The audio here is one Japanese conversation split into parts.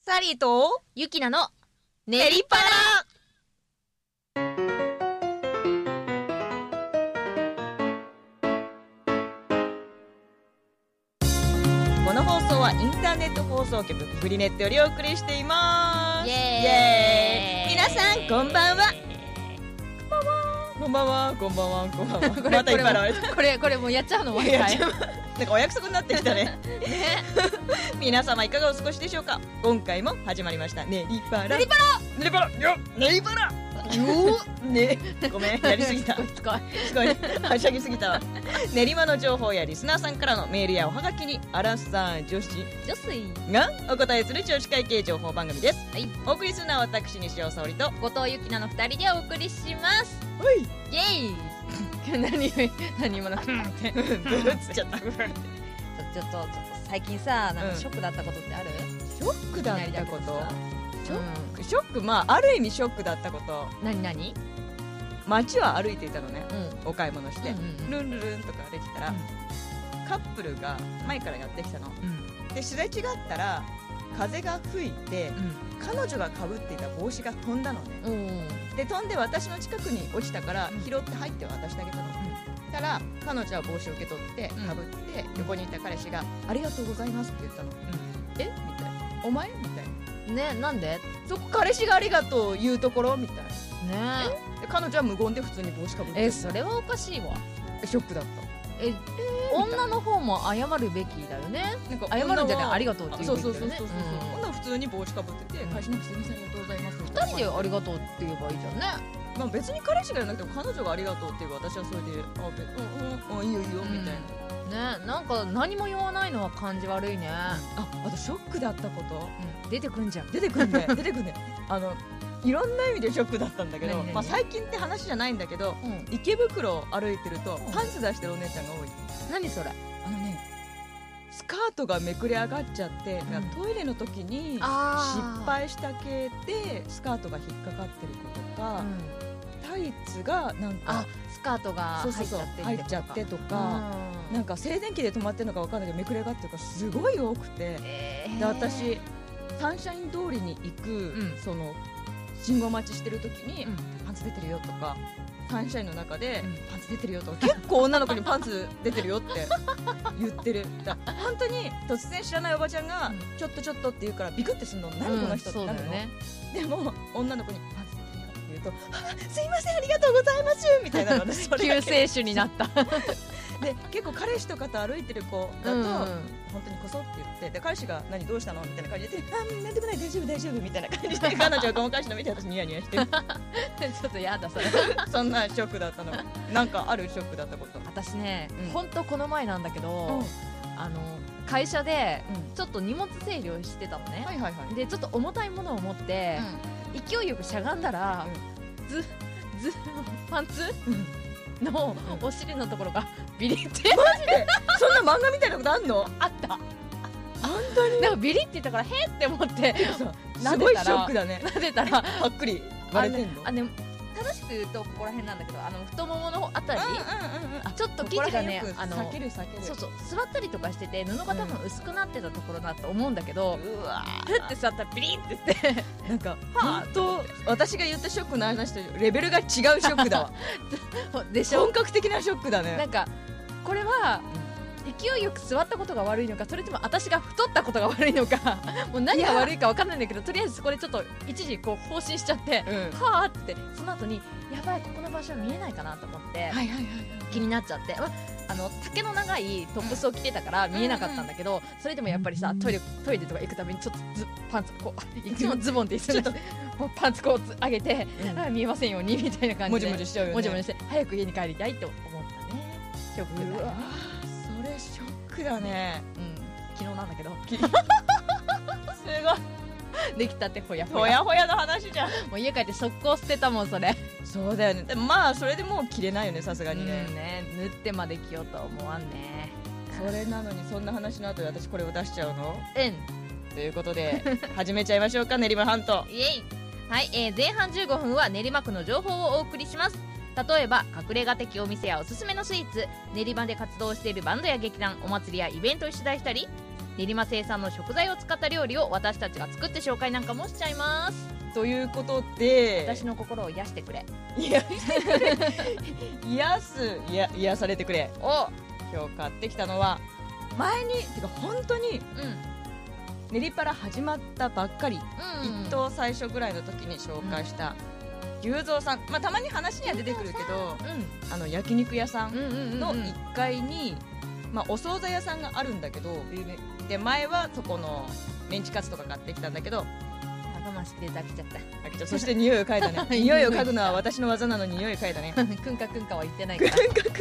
サリーとゆきなの練りパラ。この放送はインターネット放送局フリネットよりお送りしています。 イエーイ。 皆さんこんばんは。こんばんは、こんばんは、こんばんは。またいっぱい現れた。 これもうやっちゃうの毎回。 なんかお約束になってきたね。皆様いかがお過ごしでしょうか。今回も始まりました練りパラ。練りパラ。練りパラ。よっ。練りパラ。ね、ごめんやりすぎた。すごいはしゃぎすぎたわ。練馬の情報やリスナーさんからのメールやおはがきにアラサー女子がお答えする女子会系情報番組です。 はい、 お送りするのは私西尾沙織と後藤ゆきなの2人でお送りします。 はい、 イエーイ。何今のってブーっつっちゃった。 ちょっと最近さ、なんかショックだったことってある？ ショックだったこと、ショック、まあある意味ショックだったこと。 何？ 街を歩いていたのね、お買い物して、ルンルルンとか歩いてたら、カップルが前からやってきたの、ですれ違ったら風が吹いて、彼女がかぶっていた帽子が飛んだのね、で飛んで私の近くに落ちたから拾って入って渡してあげたの、たら彼女は帽子を受け取ってかぶって、横にいた彼氏がありがとうございますって言ったの、えみたいな、お前みたいなね、なんで？ そこ彼氏がありがとう言うところみたいなね。 で彼女は無言で普通に帽子かぶってる。 それはおかしいわ。 ショックだった。 女の方も謝るべきだよね。なんか謝るんじゃない、ありがとうって言うべきだよね。 女は普通に帽子かぶってて、会社のすいませんありがとうございます。 2人でありがとうって言えばいいじゃんね。 まあ別に彼氏がいなくても彼女がありがとうって言えば私はそれでいいよいいよみたいな。ね、なんか何も言わないのは感じ悪いね。 あとショックだったこと、 出てくんじゃん。 出てくんねいろんな意味でショックだったんだけど、まあ最近って話じゃないんだけど、池袋を歩いてるとパンツ出してるお姉ちゃんが多い。 何それ？ スカートがめくれ上がっちゃって、トイレの時に失敗した系でスカートが引っかかってる子とか、タイツがなんかスカートが入っちゃってとか、なんか静電気で止まってるのか分かんないけどめくれ上がってるからすごい多くて、で私サンシャイン通りに行く、その信号待ちしてる時に、パンツ出てるよとか、サンシャインの中で、パンツ出てるよとか、結構女の子にパンツ出てるよって言ってる。だ本当に突然知らないおばちゃんが、ちょっとって言うからビクってするの、何この人ってなるの、でも女の子にパンツ出てるよって言うと、すいませんありがとうございますみたいなので、 救世主になったで結構彼氏とかと歩いてる子だと、本当にこそって言って、で彼氏が何どうしたのみたいな感じで、なんでもない大丈夫みたいな感じで彼女がごまかしの見て私ニヤニヤしてるちょっとやだそれそんなショックだったの。なんかあるショックだったこと？ 私ね、本当この前なんだけど、会社でちょっと荷物整理をしてたのね、でちょっと重たいものを持って、勢いよくしゃがんだら、パンツのお尻のところがビリってマジでそんな漫画みたいなことあんの？ あった。 本当に？ なんかビリって言ったからへーって思ってすごいショックだね。 撫でたらはっくり割れてんの？ 正しく言うとここら辺なんだけど、太もものあたり、ちょっと生地がね、 避けるそう座ったりとかしてて布が多分薄くなってたところだと思うんだけど、ふって座ったらビリってってなんか本当私が言ったショックの話とレベルが違うショックだわでしょ？ 本格的なショックだね。 なんかこれは勢いよく座ったことが悪いのか、それとも私が太ったことが悪いのかもう何が悪いか分かんないんだけど、とりあえずそこでちょっと一時こう放心しちゃって、はーってその後にやばいここの場所見えないかなと思って気になっちゃって、丈の長いトップスを着てたから見えなかったんだけど、それでもやっぱりさトイレとか行くたびにちょっとパンツこういつもズボンって言ってパンツこう上げて、見えませんようにみたいな感じでもじもじしちゃうよね。 もじもじして早く家に帰りたいって思ったね。ショックだよ。 それショックだね。 昨日なんだけどすごいできたってほやの話じゃん。 もう家帰って速攻捨てたもんそれ。 そうだよね。でもまあそれでもう着れないよね、さすがにね。 縫ってまで着ようとは思わんね。 それなのにそんな話の後で私これを出しちゃうの？ということで始めちゃいましょうか。練馬ハントイエイ。はい、前半15分は練馬区の情報をお送りします。例えば隠れ家的お店やおすすめのスイーツ、練馬で活動しているバンドや劇団、お祭りやイベントを取材したり、 練馬生産の食材を使った料理を私たちが作って紹介なんかもしちゃいます。 ということで、 私の心を癒してくれ。 癒されてくれ。 お、 今日買ってきたのは、前にてか本当に練りパラ始まったばっかり、一等最初ぐらいの時に紹介した牛蔵さん、まあ、たまに話には出てくるけど、焼肉屋さんの1階に、まあ、お惣菜屋さんがあるんだけど、で前はそこのメンチカツとか買ってきたんだけど、 我慢して飽きちゃった。 そして匂いを嗅いだね。匂いを嗅ぐのは私の技なのに匂いを嗅いだね。 くんかくんかは言ってないから。 くんかくんか。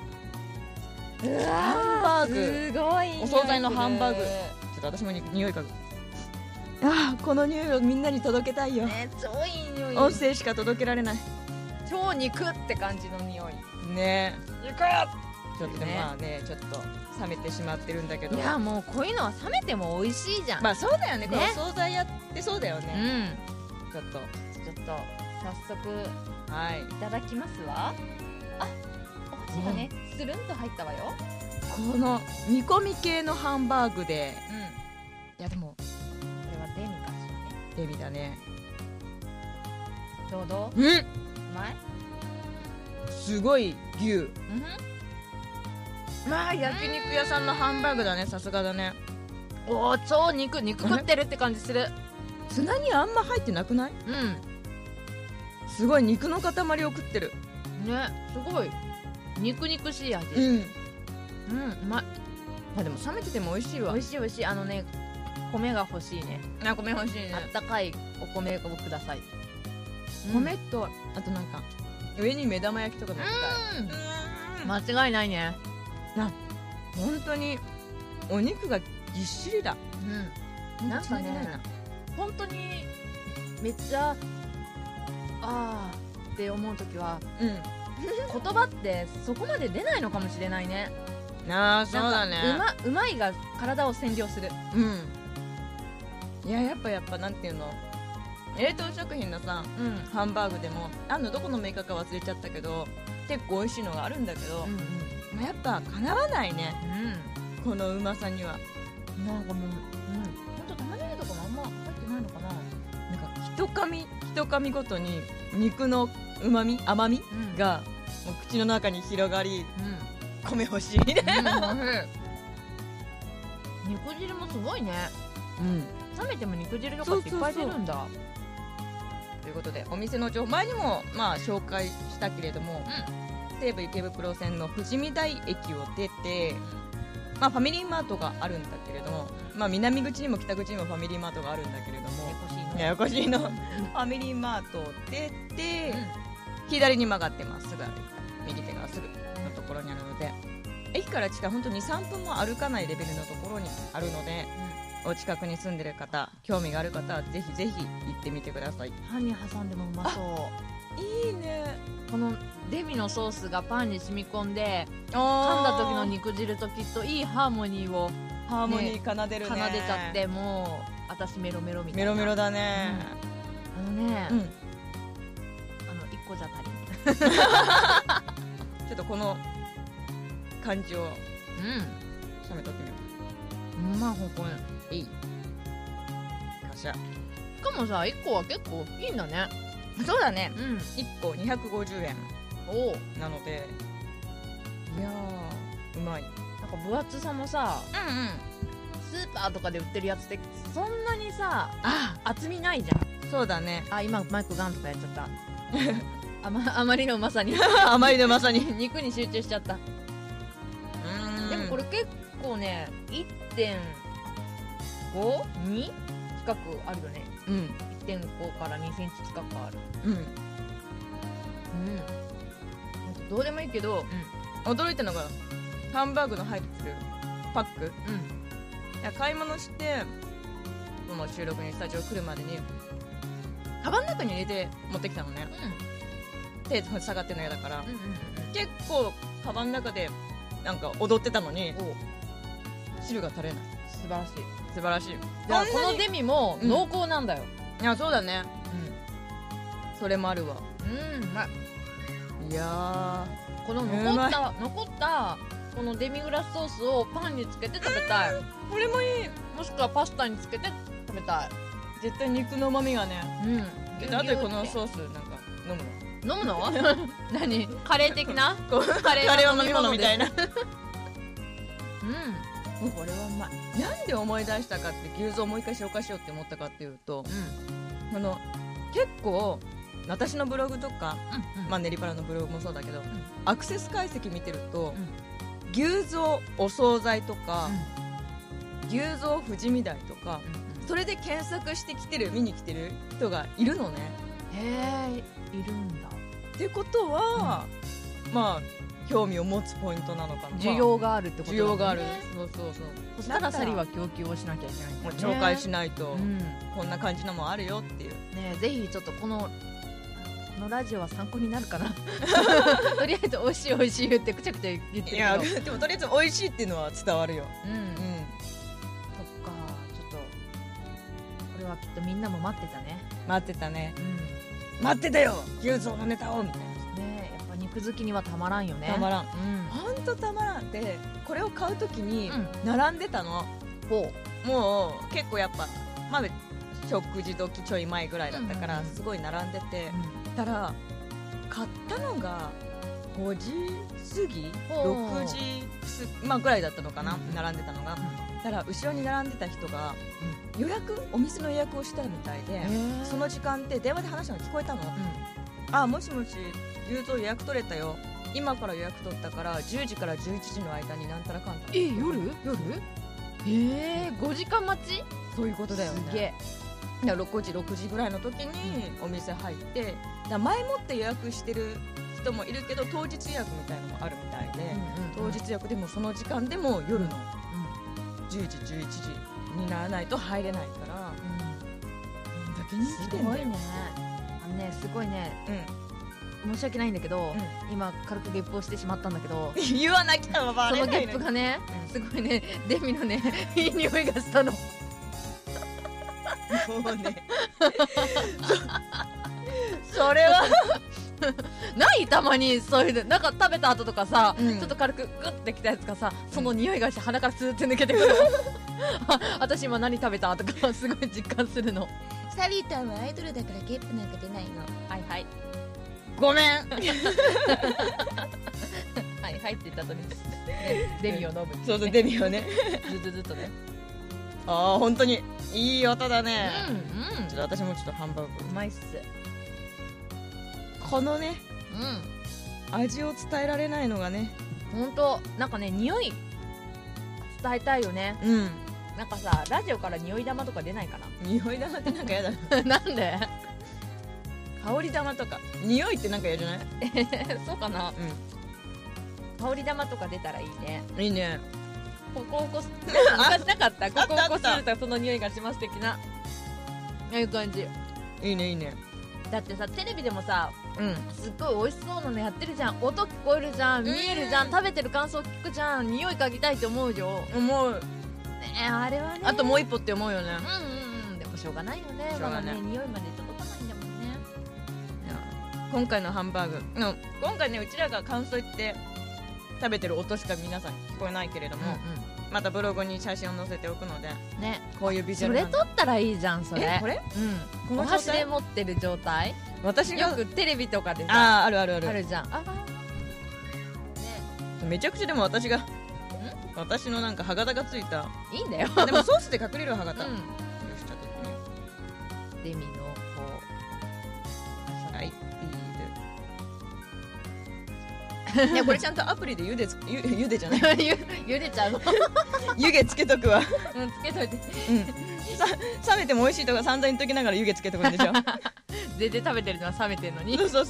ハンバーグ、 すごいお惣菜のハンバーグ。ちょっと私も匂い嗅ぐ。ああ、この匂いをみんなに届けたいよ、 ね、超いい匂い。 音声しか届けられない。 超肉って感じの匂いね。 肉ちょっとね、まあね、ちょっと冷めてしまってるんだけど、 いやもうこういうのは冷めても美味しいじゃん。 まあそうだよね、このお惣菜やってそうだよね。ちょっと早速はいいただきますわ。あ、お箸がね、スルンと入ったわよ。 この煮込み系のハンバーグで、いやでもこれはデミかしらね。 デミだね。 どううまい？ すごい牛。まあ焼肉屋さんのハンバーグだね、さすがだね。 おー、超肉食ってるって感じする。 ツナにあんま入ってなくない？すごい肉の塊を食ってるね。すごい肉々しい味。うまい。 まあでも冷めてても美味しいわ。 美味しい美味しい。米が欲しいね。 米欲しいね。 あったかいお米をください。 米と、あとなんか上に目玉焼きとか乗ってたい。間違いないね。 本当にお肉がぎっしりだ。 なんかね、本当にめっちゃって思うときは、言葉ってそこまで出ないのかもしれないね。 そうだね。 うまいが体を占領する。 いや、やっぱなんていうの、冷凍食品のさ、ハンバーグでもどこのメーカーか忘れちゃったけど、結構美味しいのがあるんだけど、やっぱかなわないね、このうまさには。 なんかもう、ほんと玉ねぎとかもあんま入ってないのかな。 なんか一噛みごとに肉のうまみ、甘みがもう口の中に広がり、米欲しいね。 肉汁もすごいね。冷めても肉汁とかっていっぱい出るんだ。 ということで、お店の情報前にも紹介したけれども、西武池袋線の富士見台駅を出て、ファミリーマートがあるんだけれども、南口にも北口にもファミリーマートがあるんだけれども、ややこしいのファミリーマートを出て、左に曲がってまっすぐ歩いた右手がすぐのところにあるので、駅から近い本当に 2,3 分も歩かないレベルのところにあるので、お近くに住んでる方、興味がある方はぜひぜひ行ってみてください。 パンに挟んでもうまそう。 いいね。 このデミのソースがパンに染み込んで、噛んだ時の肉汁ときっといいハーモニーを奏でるね。 奏でちゃって、もう私メロメロみたいな。 メロメロだね。 1個じゃ足りない。 ちょっとこの感じを写メ撮ってみよう。 ほんこいい。しかもさ、1個は結構いいんだね。 そうだね。1個250円なので、いやーうまい。 なんか分厚さもさ、スーパーとかで売ってるやつってそんなにさ厚みないじゃん。 そうだね。 今マイクガンとかやっちゃった。あまりのうまさにあまりのまさに肉に集中しちゃった。でもこれ結構ね 1.5?2? 近くあるよね。1.5 から2センチ近くある。どうでもいいけど、 驚いたのがハンバーグの入ってるパック。いや、買い物してこの収録にスタジオ来るまでにカバンの中に入れて持ってきたのね。手下がってるの嫌だから、結構カバンの中でなんか踊ってたのに汁が垂れない。 素晴らしい。 素晴らしい。 このデミも濃厚なんだよ。 いや、そうだね。それもあるわ。 うまい。 いやこの残ったこのデミグラスソースをパンにつけて食べたい。 これもいい。 もしくはパスタにつけて食べたい。 絶対肉の旨味がね。 うん。 で後でこのソースなんか飲むの？ 飲むの？何？カレー的な？ カレーは飲み物みたいな。 うん。 これはうまい。なんで思い出したかって牛蔵をもう一回紹介しようって思ったかっていうと、結構私のブログとか、まあ練りパラのブログもそうだけど、アクセス解析見てると、牛蔵お惣菜とか、牛蔵富士見台とか、それで検索して見に来てる人がいるのね。 へえ、いるんだ。 ってことは、まあ興味を持つポイントなのかな。 需要があるってことだね。 需要がある。そうそうそう。 そしたらサリは供給をしなきゃいけないんだよね。 もう紹介しないと、こんな感じのもあるよっていう。 ね、ぜひちょっとこのラジオは参考になるかな。とりあえず美味しい美味しい言ってくちゃくちゃ言ってるけど。いやでもとりあえず美味しいっていうのは伝わるよ。 そっか、ちょっとこれはきっとみんなも待ってたね。 待ってたね。待ってたよ。牛蔵のネタをみたいな。 ね、やっぱ肉好きにはたまらんよね。 たまらん。ほんとたまらん。でこれを買うときに並んでたの。もう結構やっぱまあ食事時ちょい前ぐらいだったからすごい並んでて、たら買ったのが5時過ぎ6時まあぐらいだったのかな、並んでたのが。たら後ろに並んでた人がお店の予約をしたみたいで、その時間って電話で話したの聞こえたの。あ、もしもし牛蔵予約取れたよ、今から予約取ったから10時から11時の間になんたらかんたら。 夜5時間待ち。 そういうことだよね。 すげえ。 6時ぐらいの時にお店入って、だ前もって予約してる人もいるけど当日予約みたいなのもあるみたいで、当日予約でもその時間でも夜の10時11時にならないと入れないから、だけに来てんだよ。すごいね。 すごいね、申し訳ないんだけど、今軽くゲップをしてしまったんだけど、 言わなきゃバレない。 そのゲップがね、すごいね、デミのねいい匂いがしたの。 もうねそれはないたまにそういうのなんか食べた後とかさ、ちょっと軽くグッてきたやつがさ、その匂いがして鼻からスーって抜けてくる。私今何食べたとかすごい実感するの。 サリータンはアイドルだからゲップなんか出ないの。 はいはいごめん。 はいはいって言った後にデミを飲む。 そうそう、デミをねずっとね。 ああ本当にいい音だね。ちょっと私もちょっとハンバーグうまいっす。 このね、味を伝えられないのがね、 本当なんかね、匂い伝えたいよね。なんかさ、ラジオから匂い玉とか出ないかな。 匂い玉ってなんかやだな。なんで？ 香り玉とか匂いってなんか嫌じゃない？ そうかな。香り玉とか出たらいいね。 いいね。 ここ昔なかった？ここをこするとその匂いがします的な。ああいう感じ。 いいねいいね。 だってさ、テレビでもさ、すっごい美味しそうなのやってるじゃん。音聞こえるじゃん、見えるじゃん、食べてる感想聞くじゃん、匂い嗅ぎたいって思うよ。 思う。 ね、あれはね。 あともう一歩って思うよね。 でもしょうがないよね。まだね、匂いまで届かないんだもんね。 今回のハンバーグ、今回ね、うちらが感想言って食べてる音しか皆さん聞こえないけれども、またブログに写真を載せておくのでね、こういうビジュアル。 それ撮ったらいいじゃん。それこれお箸で持ってる状態。 私がよくテレビとかでさ、 あるじゃん。 めちゃくちゃ。でも私のなんか歯型がついた。 いいんだよ。 でもソースで隠れる歯型。よし、ちょっとデミのこう、はい、いやこれちゃんとアプリでゆでじゃないゆでちゃうの。 湯気つけとくわ。 つけといて。 冷めても美味しいとか散々言っときながら湯気つけとくんでしょ。 全然食べてるのは冷めてるのに。 そう。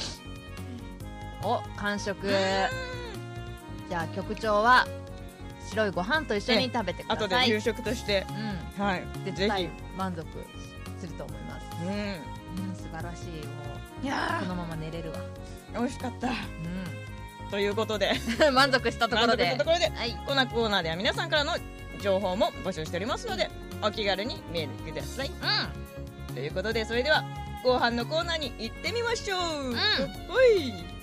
お、完食。じゃあ局長は白いご飯と一緒に食べてください。 後で夕食として、はい、 絶対満足すると思います。素晴らしい。もういやこのまま寝れるわ。 美味しかった。ということで満足したところで、 このコーナーでは皆さんからの情報も募集しておりますので、お気軽にメールください。ということで、それでは後半のコーナーに行ってみましょう。ほい。